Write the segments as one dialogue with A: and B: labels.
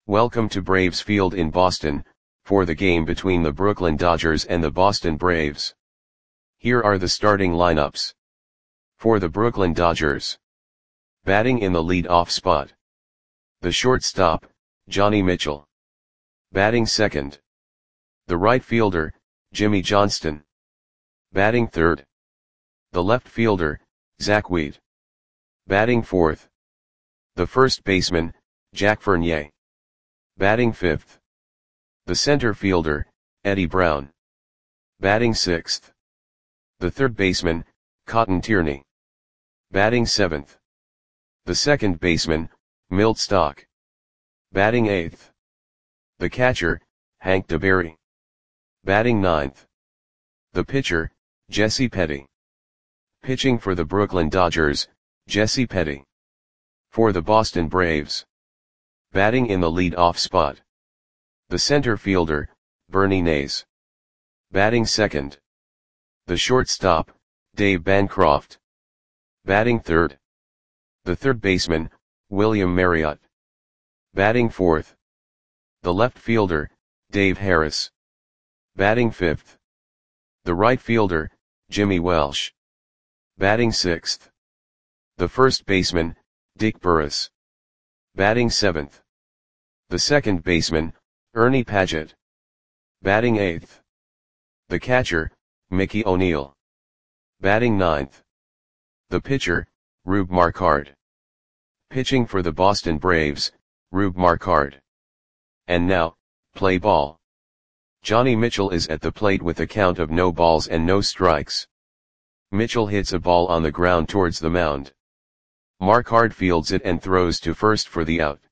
A: Welcome to Braves Field in Boston, for the game between the Brooklyn Dodgers and the Boston Braves. Here are the starting lineups. For the Brooklyn Dodgers. Batting in the lead-off spot. The shortstop, Johnny Mitchell. Batting second. The right fielder, Jimmy Johnston. Batting third. The left fielder, Zach Wheat. Batting fourth. The first baseman, Jack Fournier. Batting fifth. The center fielder, Eddie Brown. Batting sixth. The third baseman, Cotton Tierney. Batting seventh. The second baseman, Milt Stock. Batting eighth. The catcher, Hank DeBerry. Batting ninth. The pitcher, Jesse Petty. Pitching for the Brooklyn Dodgers, Jesse Petty. For the Boston Braves. Batting in the lead-off spot. The center fielder, Bernie Nays. Batting second. The shortstop, Dave Bancroft. Batting third. The third baseman, William Marriott. Batting fourth. The left fielder, Dave Harris. Batting fifth. The right fielder, Jimmy Welsh. Batting sixth. The first baseman, Dick Burris. Batting seventh. The second baseman, Ernie Padgett. Batting eighth. The catcher, Mickey O'Neill. Batting ninth. The pitcher, Rube Marquard. Pitching for the Boston Braves, Rube Marquard. And now, play ball. Johnny Mitchell is at the plate with a count of no balls and no strikes. Mitchell hits a ball on the ground towards the mound. Marquard fields it and throws to first for the out.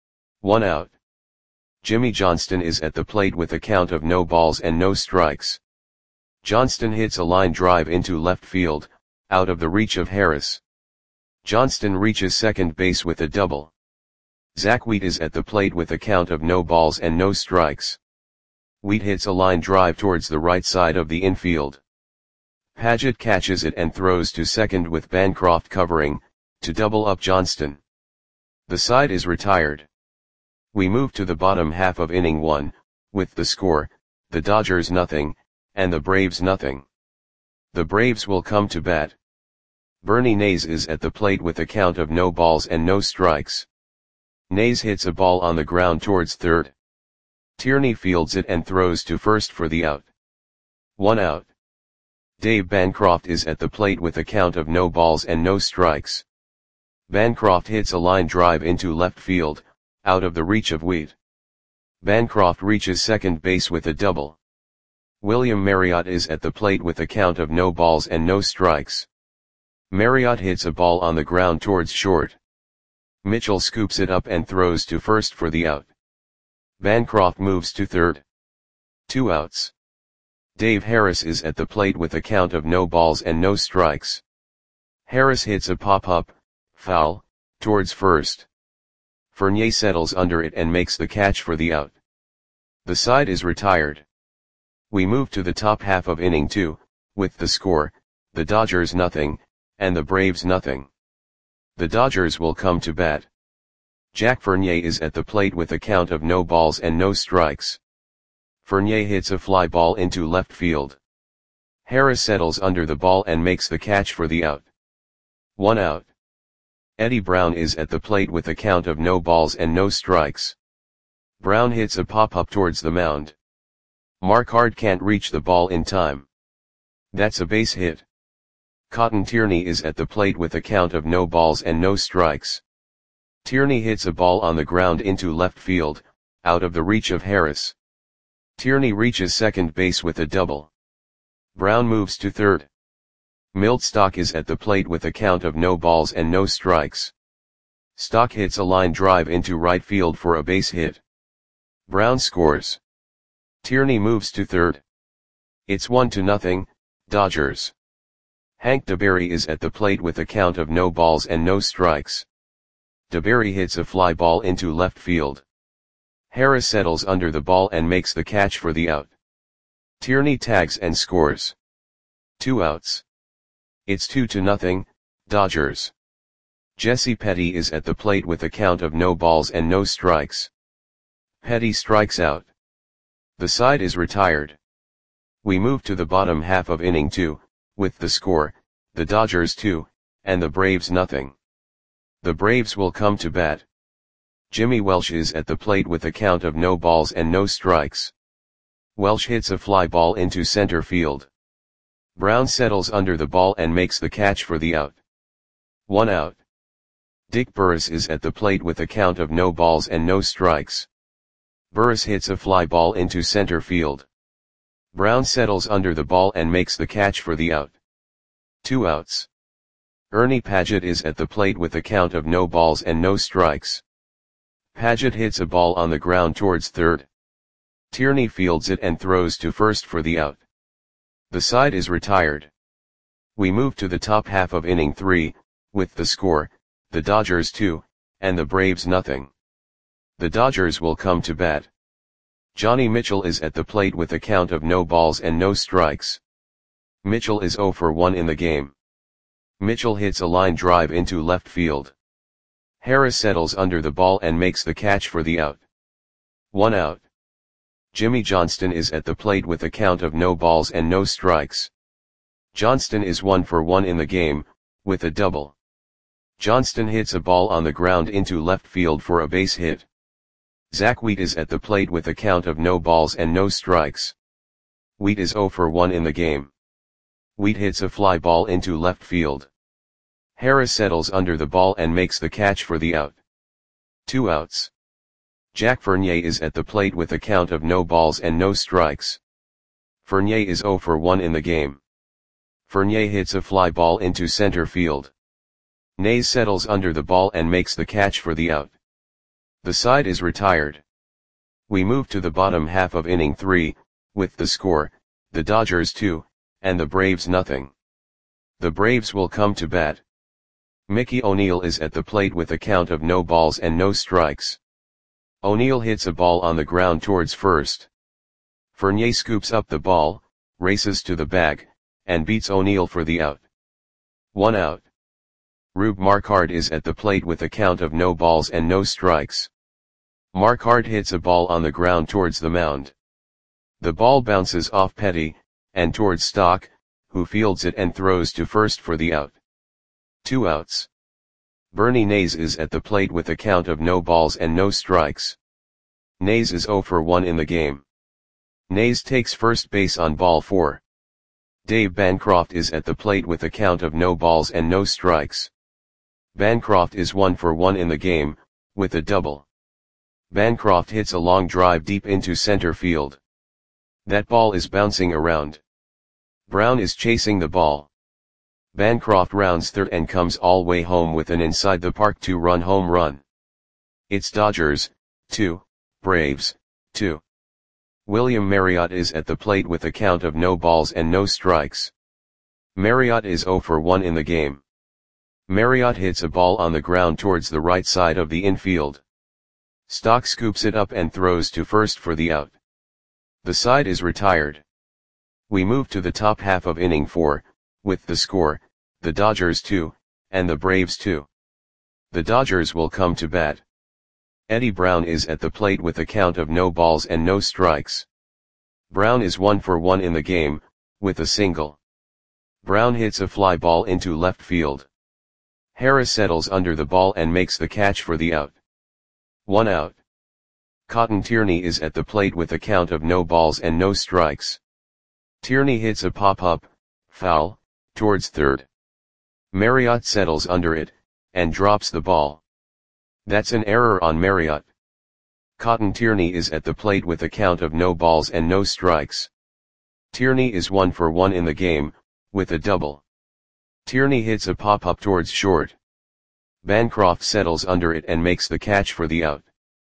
A: 1 out. Jimmy Johnston is at the plate with a count of no balls and no strikes. Johnston hits a line drive into left field, out of the reach of Harris. Johnston reaches second base with a double. Zach Wheat is at the plate with a count of no balls and no strikes. Wheat hits a line drive towards the right side of the infield. Padgett catches it and throws to second with Bancroft covering, to double up Johnston. The side is retired. We move to the bottom half of inning 1, with the score, the Dodgers nothing, and the Braves nothing. The Braves will come to bat. Bernie Nays is at the plate with a count of no balls and no strikes. Nays hits a ball on the ground towards third. Tierney fields it and throws to first for the out. 1 out. Dave Bancroft is at the plate with a count of no balls and no strikes. Bancroft hits a line drive into left field, out of the reach of Wheat. Bancroft reaches second base with a double. William Marriott is at the plate with a count of no balls and no strikes. Marriott hits a ball on the ground towards short. Mitchell scoops it up and throws to first for the out. Bancroft moves to third. 2 outs. Dave Harris is at the plate with a count of no balls and no strikes. Harris hits a pop-up, foul, towards first. Fournier settles under it and makes the catch for the out. The side is retired. We move to the top half of inning 2, with the score, the Dodgers nothing, and the Braves nothing. The Dodgers will come to bat. Jack Fournier is at the plate with a count of no balls and no strikes. Fournier hits a fly ball into left field. Harris settles under the ball and makes the catch for the out. 1 out. Eddie Brown is at the plate with a count of no balls and no strikes. Brown hits a pop-up towards the mound. Marquard can't reach the ball in time. That's a base hit. Cotton Tierney is at the plate with a count of no balls and no strikes. Tierney hits a ball on the ground into left field, out of the reach of Harris. Tierney reaches second base with a double. Brown moves to third. Milt Stock is at the plate with a count of no balls and no strikes. Stock hits a line drive into right field for a base hit. Brown scores. Tierney moves to third. It's 1-0, Dodgers. Hank DeBerry is at the plate with a count of no balls and no strikes. DeBerry hits a fly ball into left field. Harris settles under the ball and makes the catch for the out. Tierney tags and scores. 2 outs. It's 2-0, Dodgers. Jesse Petty is at the plate with a count of no balls and no strikes. Petty strikes out. The side is retired. We move to the bottom half of inning 2, with the score, the Dodgers 2, and the Braves nothing. The Braves will come to bat. Jimmy Welsh is at the plate with a count of no balls and no strikes. Welsh hits a fly ball into center field. Brown settles under the ball and makes the catch for the out. 1 out. Dick Burris is at the plate with a count of no balls and no strikes. Burris hits a fly ball into center field. Brown settles under the ball and makes the catch for the out. 2 outs. Ernie Padgett is at the plate with a count of no balls and no strikes. Padgett hits a ball on the ground towards third. Tierney fields it and throws to first for the out. The side is retired. We move to the top half of inning 3, with the score, the Dodgers 2, and the Braves nothing. The Dodgers will come to bat. Johnny Mitchell is at the plate with a count of no balls and no strikes. Mitchell is 0 for 1 in the game. Mitchell hits a line drive into left field. Harris settles under the ball and makes the catch for the out. 1 out. Jimmy Johnston is at the plate with a count of no balls and no strikes. Johnston is 1 for 1 in the game, with a double. Johnston hits a ball on the ground into left field for a base hit. Zach Wheat is at the plate with a count of no balls and no strikes. Wheat is 0 for 1 in the game. Wheat hits a fly ball into left field. Harris settles under the ball and makes the catch for the out. 2 outs. Jack Fournier is at the plate with a count of no balls and no strikes. Fournier is 0 for 1 in the game. Fournier hits a fly ball into center field. Nays settles under the ball and makes the catch for the out. The side is retired. We move to the bottom half of inning 3, with the score, the Dodgers 2, and the Braves nothing. The Braves will come to bat. Mickey O'Neill is at the plate with a count of no balls and no strikes. O'Neill hits a ball on the ground towards first. Fournier scoops up the ball, races to the bag, and beats O'Neill for the out. 1 out. Rube Marquard is at the plate with a count of no balls and no strikes. Marquard hits a ball on the ground towards the mound. The ball bounces off Petty, and towards Stock, who fields it and throws to first for the out. 2 outs. Bernie Nays is at the plate with a count of no balls and no strikes. Nays is 0 for 1 in the game. Nays takes first base on ball 4. Dave Bancroft is at the plate with a count of no balls and no strikes. Bancroft is 1 for 1 in the game, with a double. Bancroft hits a long drive deep into center field. That ball is bouncing around. Brown is chasing the ball. Bancroft rounds third and comes all way home with an inside the park 2-run home run. It's Dodgers 2, Braves 2. William Marriott is at the plate with a count of no balls and no strikes. Marriott is 0 for 1 in the game. Marriott hits a ball on the ground towards the right side of the infield. Stock scoops it up and throws to first for the out. The side is retired. We move to the top half of inning 4, with the score, the Dodgers 2, and the Braves 2. The Dodgers will come to bat. Eddie Brown is at the plate with a count of no balls and no strikes. Brown is 1 for 1 in the game, with a single. Brown hits a fly ball into left field. Harris settles under the ball and makes the catch for the out. 1 out. Cotton Tierney is at the plate with a count of no balls and no strikes. Tierney hits a pop-up, foul, towards third. Marriott settles under it, and drops the ball. That's an error on Marriott. Cotton Tierney is at the plate with a count of no balls and no strikes. Tierney is 1 for 1 in the game, with a double. Tierney hits a pop-up towards short. Bancroft settles under it and makes the catch for the out.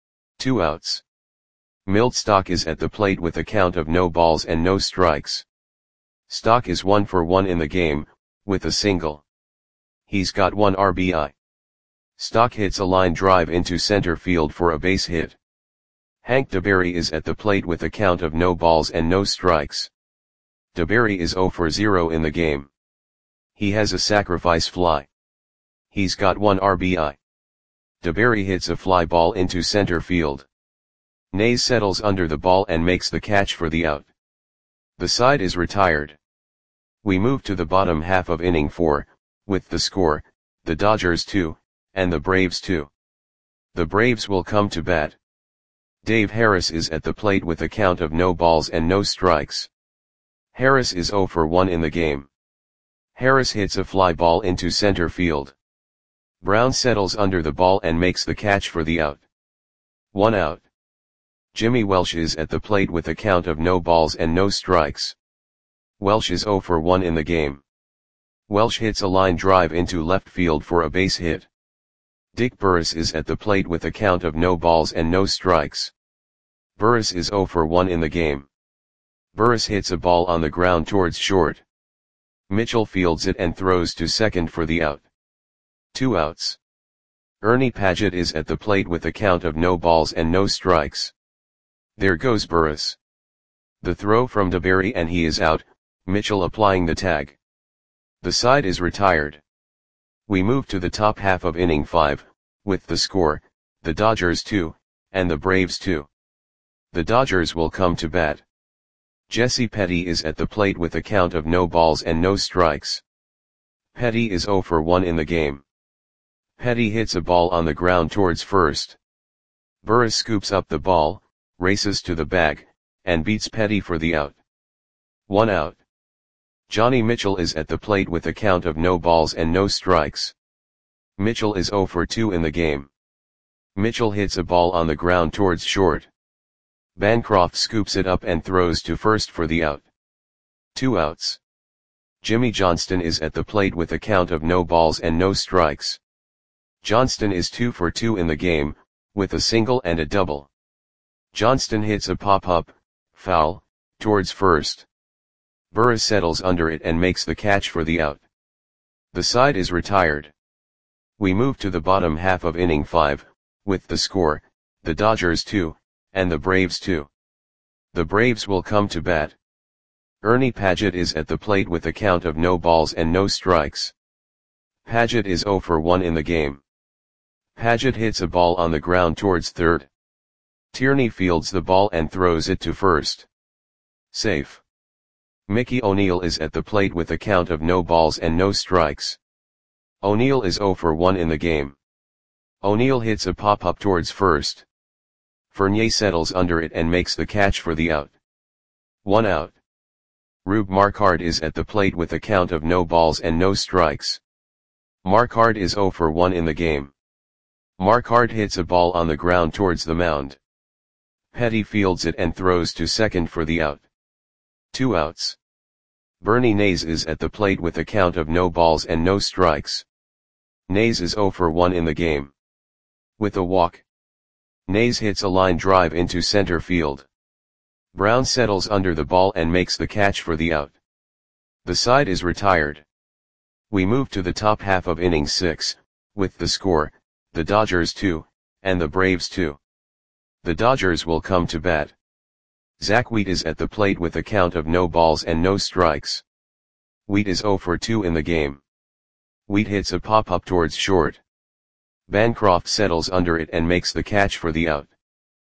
A: 2 outs. Milt Stock is at the plate with a count of no balls and no strikes. Stock is 1 for 1 in the game, with a single. He's got 1 RBI. Stock hits a line drive into center field for a base hit. Hank DeBerry is at the plate with a count of no balls and no strikes. DeBerry is 0 for 0 in the game. He has a sacrifice fly. He's got 1 RBI. DeBerry hits a fly ball into center field. Nays settles under the ball and makes the catch for the out. The side is retired. We move to the bottom half of inning 4, with the score, the Dodgers 2, and the Braves 2. The Braves will come to bat. Dave Harris is at the plate with a count of no balls and no strikes. Harris is 0 for 1 in the game. Harris hits a fly ball into center field. Brown settles under the ball and makes the catch for the out. 1 out. Jimmy Welsh is at the plate with a count of no balls and no strikes. Welsh is 0 for 1 in the game. Welsh hits a line drive into left field for a base hit. Dick Burris is at the plate with a count of no balls and no strikes. Burris is 0 for 1 in the game. Burris hits a ball on the ground towards short. Mitchell fields it and throws to second for the out. 2 outs. Ernie Padgett is at the plate with a count of no balls and no strikes. There goes Burris. The throw from DeBerry and he is out, Mitchell applying the tag. The side is retired. We move to the top half of inning 5, with the score, the Dodgers 2, and the Braves 2. The Dodgers will come to bat. Jesse Petty is at the plate with a count of no balls and no strikes. Petty is 0 for 1 in the game. Petty hits a ball on the ground towards first. Burris scoops up the ball, races to the bag, and beats Petty for the out. 1 out. Johnny Mitchell is at the plate with a count of no balls and no strikes. Mitchell is 0 for 2 in the game. Mitchell hits a ball on the ground towards short. Bancroft scoops it up and throws to first for the out. 2 outs. Jimmy Johnston is at the plate with a count of no balls and no strikes. Johnston is 2 for 2 in the game, with a single and a double. Johnston hits a pop-up, foul, towards first. Burris settles under it and makes the catch for the out. The side is retired. We move to the bottom half of inning 5, with the score, the Dodgers 2, and the Braves 2. The Braves will come to bat. Ernie Padgett is at the plate with a count of no balls and no strikes. Padgett is 0 for 1 in the game. Padgett hits a ball on the ground towards third. Tierney fields the ball and throws it to first. Safe. Mickey O'Neill is at the plate with a count of no balls and no strikes. O'Neill is 0 for 1 in the game. O'Neill hits a pop-up towards first. Fournier settles under it and makes the catch for the out. 1 out. Rube Marquard is at the plate with a count of no balls and no strikes. Marquard is 0 for 1 in the game. Marquard hits a ball on the ground towards the mound. Petty fields it and throws to second for the out. 2 outs. Bernie Nays is at the plate with a count of no balls and no strikes. Nays is 0 for 1 in the game. With a walk. Nays hits a line drive into center field. Brown settles under the ball and makes the catch for the out. The side is retired. We move to the top half of inning 6, with the score, the Dodgers 2, and the Braves 2. The Dodgers will come to bat. Zach Wheat is at the plate with a count of no balls and no strikes. Wheat is 0 for 2 in the game. Wheat hits a pop-up towards short. Bancroft settles under it and makes the catch for the out.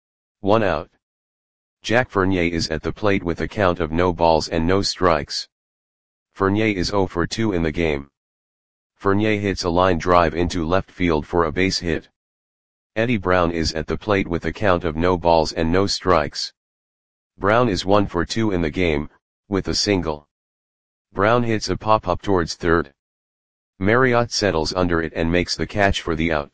A: 1 out. Jack Fournier is at the plate with a count of no balls and no strikes. Fournier is 0 for 2 in the game. Fournier hits a line drive into left field for a base hit. Eddie Brown is at the plate with a count of no balls and no strikes. Brown is 1 for 2 in the game, with a single. Brown hits a pop-up towards third. Marriott settles under it and makes the catch for the out.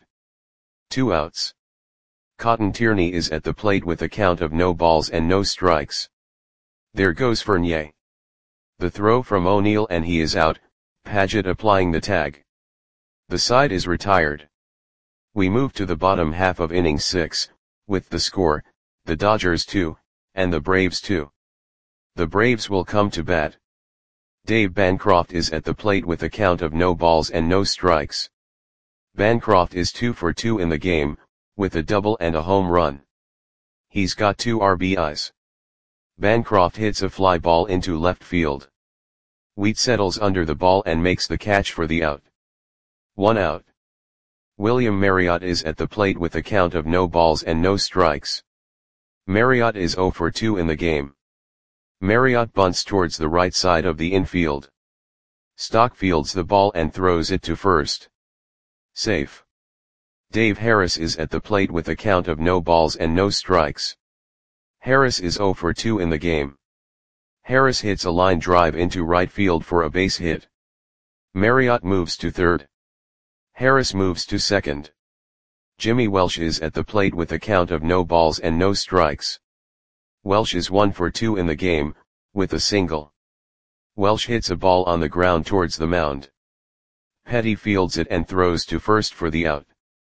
A: 2 outs. Cotton Tierney is at the plate with a count of no balls and no strikes. There goes Fournier. The throw from O'Neill and he is out, Padgett applying the tag. The side is retired. We move to the bottom half of inning 6, with the score, the Dodgers 2, and the Braves 2. The Braves will come to bat. Dave Bancroft is at the plate with a count of no balls and no strikes. Bancroft is 2 for 2 in the game, with a double and a home run. He's got 2 RBIs. Bancroft hits a fly ball into left field. Wheat settles under the ball and makes the catch for the out. 1 out. William Marriott is at the plate with a count of no balls and no strikes. Marriott is 0 for 2 in the game. Marriott bunts towards the right side of the infield. Stock fields the ball and throws it to first. Safe. Dave Harris is at the plate with a count of no balls and no strikes. Harris is 0 for 2 in the game. Harris hits a line drive into right field for a base hit. Marriott moves to third. Harris moves to second. Jimmy Welsh is at the plate with a count of no balls and no strikes. Welsh is 1 for 2 in the game, with a single. Welsh hits a ball on the ground towards the mound. Petty fields it and throws to first for the out.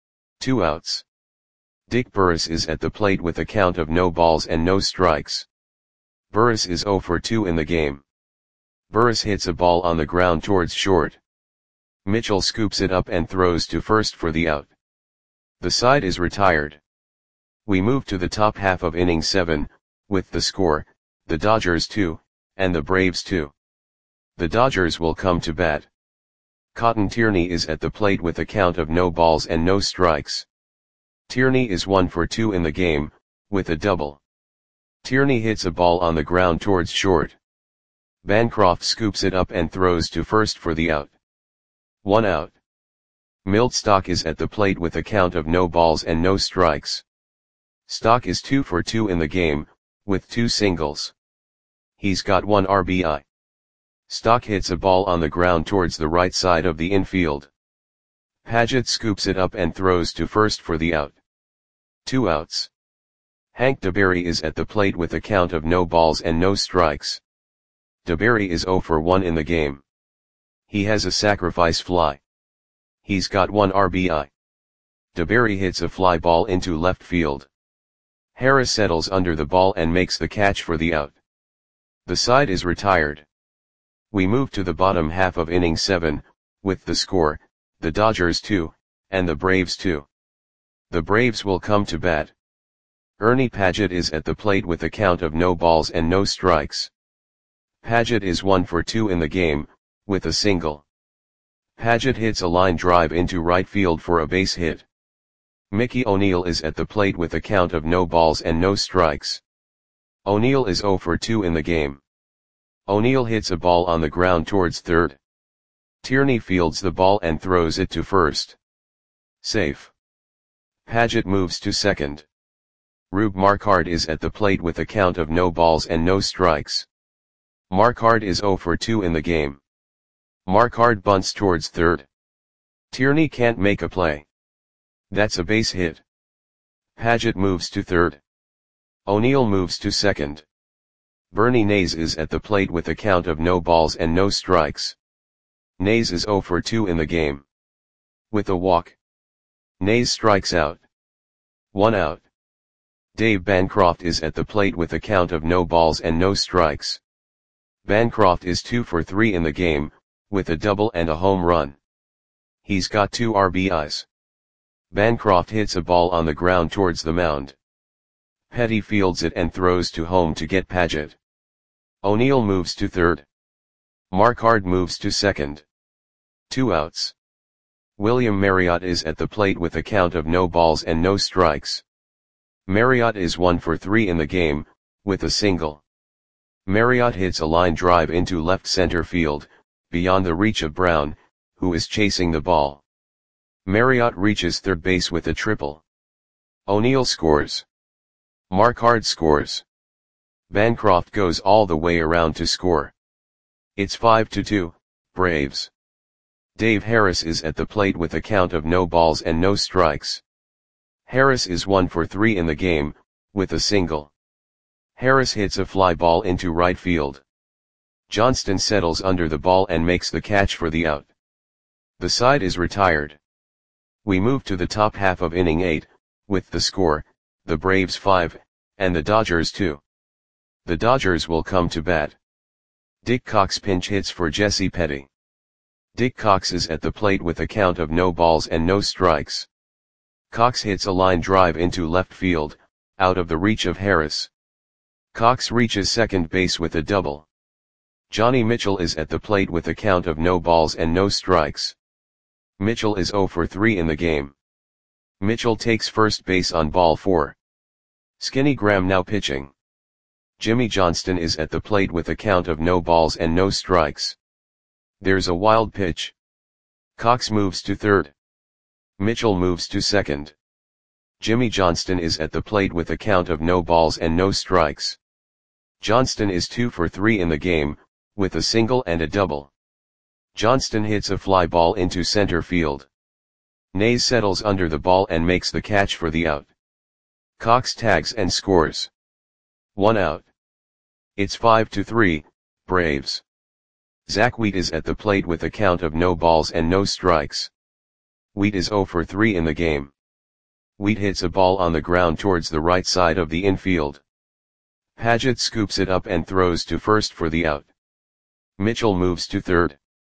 A: 2 outs. Dick Burris is at the plate with a count of no balls and no strikes. Burris is 0 for 2 in the game. Burris hits a ball on the ground towards short. Mitchell scoops it up and throws to first for the out. The side is retired. We move to the top half of inning 7, with the score, the Dodgers 2, and the Braves 2. The Dodgers will come to bat. Cotton Tierney is at the plate with a count of no balls and no strikes. Tierney is 1 for 2 in the game, with a double. Tierney hits a ball on the ground towards short. Bancroft scoops it up and throws to first for the out. 1 out. Milt Stock is at the plate with a count of no balls and no strikes. Stock is 2 for 2 in the game, with 2 singles. He's got 1 RBI. Stock hits a ball on the ground towards the right side of the infield. Paget scoops it up and throws to first for the out. 2 outs. Hank DeBerry is at the plate with a count of no balls and no strikes. DeBerry is 0 for 1 in the game. He has a sacrifice fly. He's got 1 RBI. DeBerry hits a fly ball into left field. Harris settles under the ball and makes the catch for the out. The side is retired. We move to the bottom half of inning 7, with the score, the Dodgers 2, and the Braves 2. The Braves will come to bat. Ernie Paget is at the plate with a count of no balls and no strikes. Paget is 1 for 2 in the game, with a single. Paget hits a line drive into right field for a base hit. Mickey O'Neill is at the plate with a count of no balls and no strikes. O'Neill is 0 for 2 in the game. O'Neill hits a ball on the ground towards third. Tierney fields the ball and throws it to first. Safe. Paget moves to second. Rube Marquard is at the plate with a count of no balls and no strikes. Marquard is 0 for 2 in the game. Marquard bunts towards third. Tierney can't make a play. That's a base hit. Paget moves to third. O'Neill moves to second. Bernie Nays is at the plate with a count of no balls and no strikes. Nays is 0 for 2 in the game. With a walk. Nays strikes out. 1 out. Dave Bancroft is at the plate with a count of no balls and no strikes. Bancroft is 2 for 3 in the game, with a double and a home run. He's got 2 RBIs. Bancroft hits a ball on the ground towards the mound. Petty fields it and throws to home to get Paget. O'Neill moves to third. Marquard moves to second. 2 outs. William Marriott is at the plate with a count of no balls and no strikes. Marriott is 1 for 3 in the game, with a single. Marriott hits a line drive into left center field, beyond the reach of Brown, who is chasing the ball. Marriott reaches third base with a triple. O'Neill scores. Marquard scores. Bancroft goes all the way around to score. It's 5-2, Braves. Dave Harris is at the plate with a count of no balls and no strikes. Harris is 1 for 3 in the game, with a single. Harris hits a fly ball into right field. Johnston settles under the ball and makes the catch for the out. The side is retired. We move to the top half of inning 8, with the score, the Braves 5, and the Dodgers 2. The Dodgers will come to bat. Dick Cox pinch hits for Jesse Petty. Dick Cox is at the plate with a count of no balls and no strikes. Cox hits a line drive into left field, out of the reach of Harris. Cox reaches second base with a double. Johnny Mitchell is at the plate with a count of no balls and no strikes. Mitchell is 0 for 3 in the game. Mitchell takes first base on ball 4. Skinny Graham now pitching. Jimmy Johnston is at the plate with a count of no balls and no strikes. There's a wild pitch. Cox moves to third. Mitchell moves to second. Jimmy Johnston is at the plate with a count of no balls and no strikes. Johnston is 2 for 3 in the game, with a single and a double. Johnston hits a fly ball into center field. Nays settles under the ball and makes the catch for the out. Cox tags and scores. 1 out. It's 5-3, Braves. Zach Wheat is at the plate with a count of no balls and no strikes. Wheat is 0 for 3 in the game. Wheat hits a ball on the ground towards the right side of the infield. Paget scoops it up and throws to first for the out. Mitchell moves to third.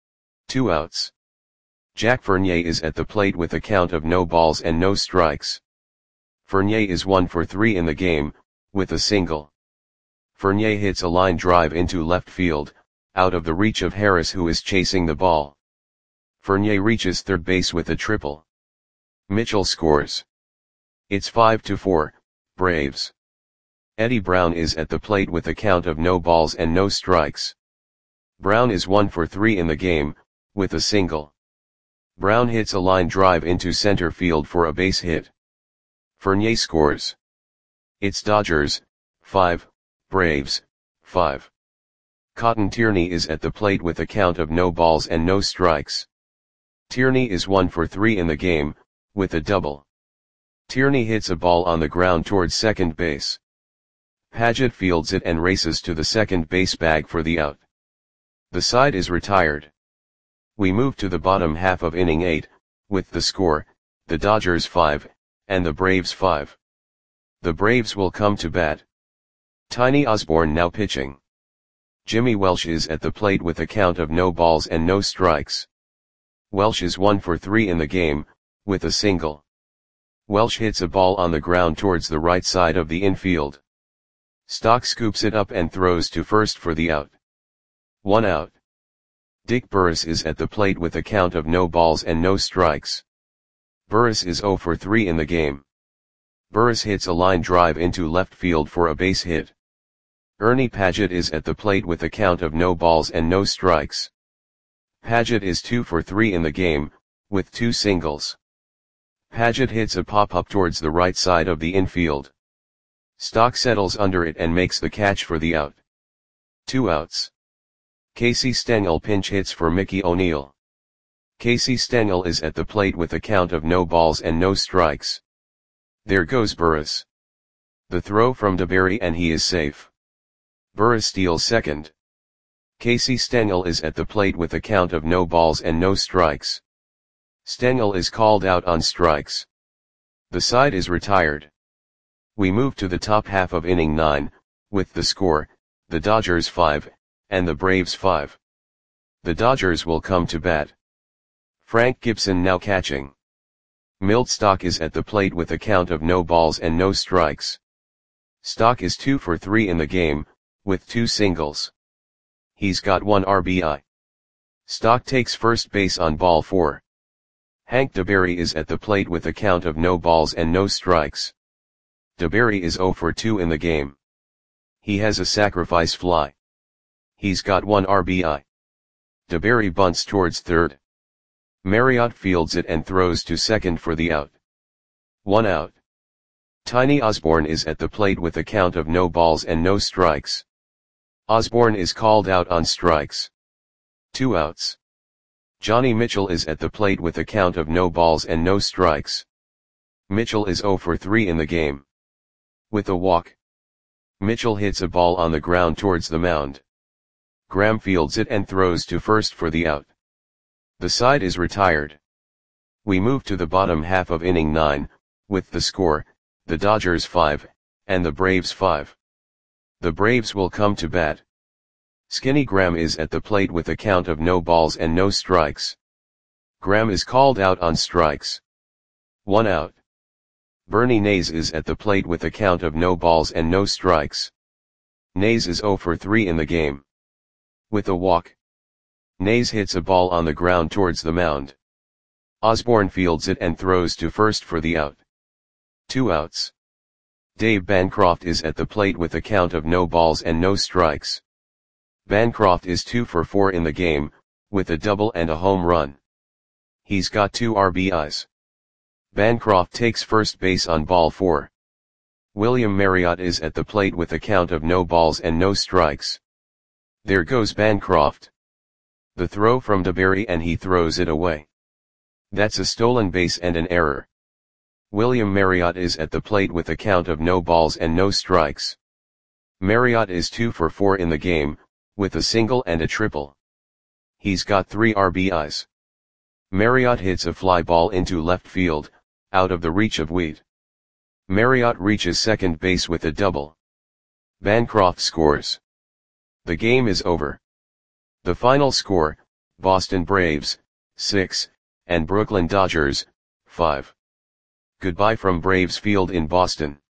A: 2 outs. Jack Fournier is at the plate with a count of no balls and no strikes. Fournier is 1 for 3 in the game, with a single. Fournier hits a line drive into left field, out of the reach of Harris, who is chasing the ball. Fournier reaches third base with a triple. Mitchell scores. It's 5-4, Braves. Eddie Brown is at the plate with a count of no balls and no strikes. Brown is 1 for 3 in the game, with a single. Brown hits a line drive into center field for a base hit. Fournier scores. It's Dodgers, 5, Braves, 5. Cotton Tierney is at the plate with a count of no balls and no strikes. Tierney is 1 for 3 in the game, with a double. Tierney hits a ball on the ground towards second base. Paget fields it and races to the second base bag for the out. The side is retired. We move to the bottom half of inning 8, with the score, the Dodgers 5, and the Braves 5. The Braves will come to bat. Tiny Osborne now pitching. Jimmy Welsh is at the plate with a count of no balls and no strikes. Welsh is 1 for 3 in the game, with a single. Welsh hits a ball on the ground towards the right side of the infield. Stock scoops it up and throws to first for the out. 1 out. Dick Burris is at the plate with a count of no balls and no strikes. Burris is 0 for 3 in the game. Burris hits a line drive into left field for a base hit. Ernie Paget is at the plate with a count of no balls and no strikes. Paget is 2 for 3 in the game, with 2 singles. Paget hits a pop-up towards the right side of the infield. Stock settles under it and makes the catch for the out. 2 outs. Casey Stengel pinch hits for Mickey O'Neill. Casey Stengel is at the plate with a count of no balls and no strikes. There goes Burris. The throw from DeBerry and he is safe. Burris steals second. Casey Stengel is at the plate with a count of no balls and no strikes. Stengel is called out on strikes. The side is retired. We move to the top half of inning 9, with the score, the Dodgers 5, and the Braves 5. The Dodgers will come to bat. Frank Gibson now catching. Milt Stock is at the plate with a count of no balls and no strikes. Stock is 2 for 3 in the game, with 2 singles. He's got 1 RBI. Stock takes first base on ball 4. Hank DeBerry is at the plate with a count of no balls and no strikes. DeBerry is 0 for 2 in the game. He has a sacrifice fly. He's got 1 RBI. DeBerry bunts towards third. Marriott fields it and throws to second for the out. 1 out. Tiny Osborne is at the plate with a count of no balls and no strikes. Osborne is called out on strikes. 2 outs. Johnny Mitchell is at the plate with a count of no balls and no strikes. Mitchell is 0 for 3 in the game. With a walk. Mitchell hits a ball on the ground towards the mound. Graham fields it and throws to first for the out. The side is retired. We move to the bottom half of inning 9, with the score, the Dodgers 5, and the Braves 5. The Braves will come to bat. Skinny Graham is at the plate with a count of no balls and no strikes. Graham is called out on strikes. 1 out. Bernie Nays is at the plate with a count of no balls and no strikes. Nays is 0 for 3 in the game. With a walk. Nays hits a ball on the ground towards the mound. Osborne fields it and throws to first for the out. 2 outs. Dave Bancroft is at the plate with a count of no balls and no strikes. Bancroft is 2 for 4 in the game, with a double and a home run. He's got 2 RBIs. Bancroft takes first base on ball 4. William Marriott is at the plate with a count of no balls and no strikes. There goes Bancroft. The throw from DeBerry and he throws it away. That's a stolen base and an error. William Marriott is at the plate with a count of no balls and no strikes. Marriott is 2 for 4 in the game, with a single and a triple. He's got 3 RBIs. Marriott hits a fly ball into left field, out of the reach of Wheat. Marriott reaches second base with a double. Bancroft scores. The game is over. The final score, Boston Braves, 6, and Brooklyn Dodgers, 5. Goodbye from Braves Field in Boston.